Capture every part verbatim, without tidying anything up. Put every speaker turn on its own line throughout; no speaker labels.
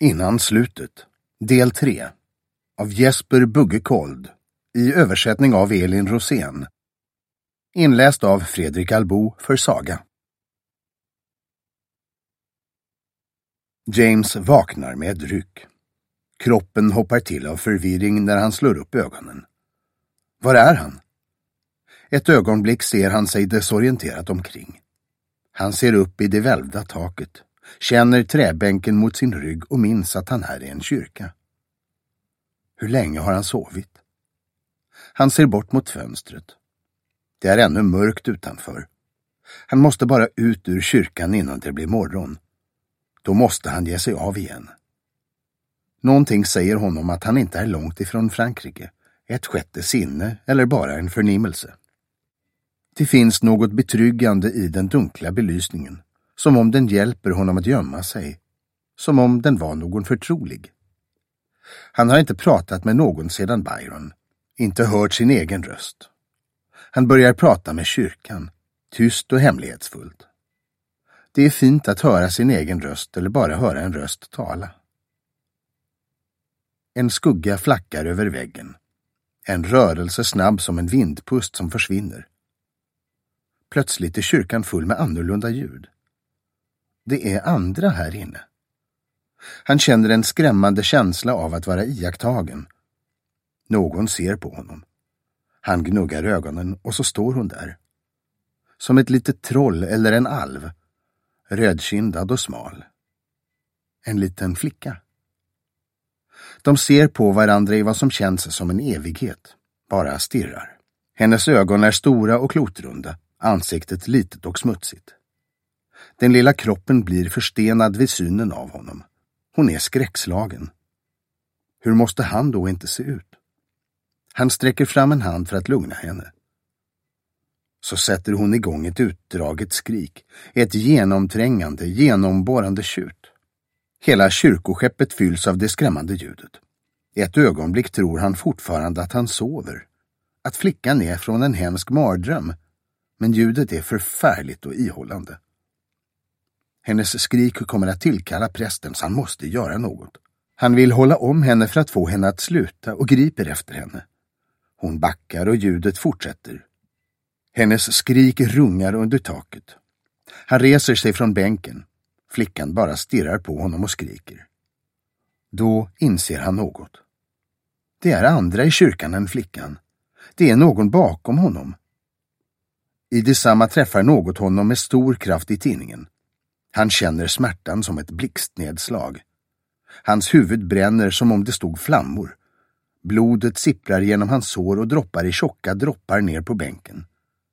Innan slutet. Del tre. Av Jesper Buggekold. I översättning av Elin Rosén. Inläst av Fredrik Albo för Saga. James vaknar med ett ryck. Kroppen hoppar till av förvirring när han slår upp ögonen. Var är han? Ett ögonblick ser han sig desorienterat omkring. Han ser upp i det välvda taket, känner träbänken mot sin rygg och minns att han är i en kyrka. Hur länge har han sovit? Han ser bort mot fönstret. Det är ännu mörkt utanför. Han måste bara ut ur kyrkan innan det blir morgon. Då måste han ge sig av igen. Någonting säger honom att han inte är långt ifrån Frankrike, ett sjätte sinne eller bara en förnimmelse. Det finns något betryggande i den dunkla belysningen, som om den hjälper honom att gömma sig, som om den var någon förtrolig. Han har inte pratat med någon sedan Byron, inte hört sin egen röst. Han börjar prata med kyrkan, tyst och hemlighetsfullt. Det är fint att höra sin egen röst eller bara höra en röst tala. En skugga flackar över väggen. En rörelse snabb som en vindpust som försvinner. Plötsligt är kyrkan full med annorlunda ljud. Det är andra här inne. Han känner en skrämmande känsla av att vara iakttagen. Någon ser på honom. Han gnuggar ögonen och så står hon där. Som ett litet troll eller en alv. Rödkindad och smal. En liten flicka. De ser på varandra i vad som känns som en evighet. Bara stirrar. Hennes ögon är stora och klotrunda. Ansiktet litet och smutsigt. Den lilla kroppen blir förstenad vid synen av honom. Hon är skräckslagen. Hur måste han då inte se ut? Han sträcker fram en hand för att lugna henne. Så sätter hon igång ett utdraget skrik. Ett genomträngande, genomborrande tjut. Hela kyrkoskeppet fylls av det skrämmande ljudet. I ett ögonblick tror han fortfarande att han sover. Att flickan är från en hemsk mardröm. Men ljudet är förfärligt och ihållande. Hennes skrik kommer att tillkalla prästen så han måste göra något. Han vill hålla om henne för att få henne att sluta och griper efter henne. Hon backar och ljudet fortsätter. Hennes skrik rungar under taket. Han reser sig från bänken. Flickan bara stirrar på honom och skriker. Då inser han något. Det är andra i kyrkan än flickan. Det är någon bakom honom. I detsamma träffar något honom med stor kraft i tinningen. Han känner smärtan som ett blixtnedslag. Hans huvud bränner som om det stod flammor. Blodet sipprar genom hans sår och droppar i tjocka droppar ner på bänken.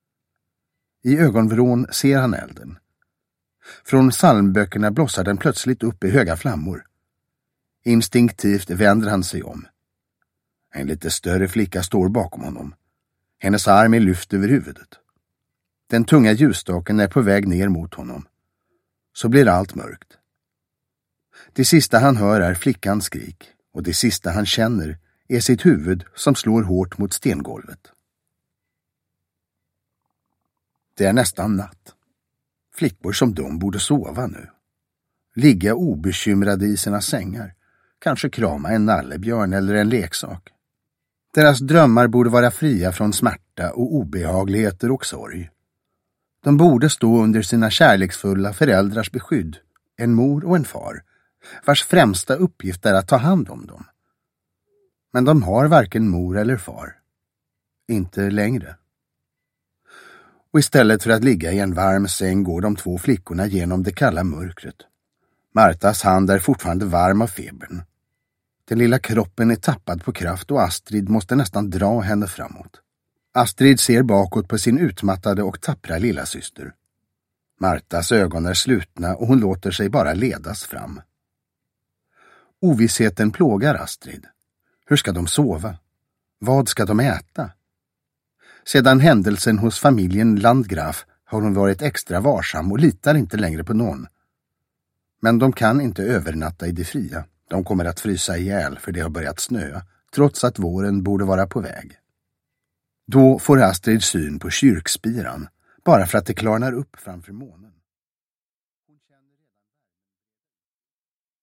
I ögonvrån ser han elden. Från psalmböckerna blossar den plötsligt upp i höga flammor. Instinktivt vänder han sig om. En lite större flicka står bakom honom. Hennes arm är lyft över huvudet. Den tunga ljusstaken är på väg ner mot honom. Så blir allt mörkt. Det sista han hör är flickans skrik och det sista han känner är sitt huvud som slår hårt mot stengolvet. Det är nästan natt. Flickor som de borde sova nu. Ligga obekymrade i sina sängar. Kanske krama en nallebjörn eller en leksak. Deras drömmar borde vara fria från smärta och obehagligheter och sorg. De borde stå under sina kärleksfulla föräldrars beskydd, en mor och en far, vars främsta uppgift är att ta hand om dem. Men de har varken mor eller far. Inte längre. Och istället för att ligga i en varm säng går de två flickorna genom det kalla mörkret. Martas hand är fortfarande varm av febern. Den lilla kroppen är tappad på kraft och Astrid måste nästan dra henne framåt. Astrid ser bakåt på sin utmattade och tappra lilla syster. Martas ögon är slutna och hon låter sig bara ledas fram. Ovissheten plågar Astrid. Hur ska de sova? Vad ska de äta? Sedan händelsen hos familjen Landgraf har hon varit extra varsam och litar inte längre på någon. Men de kan inte övernatta i det fria. De kommer att frysa ihjäl för det har börjat snöa, trots att våren borde vara på väg. Då får Astrid syn på kyrkspiran, bara för att det klarnar upp framför månen.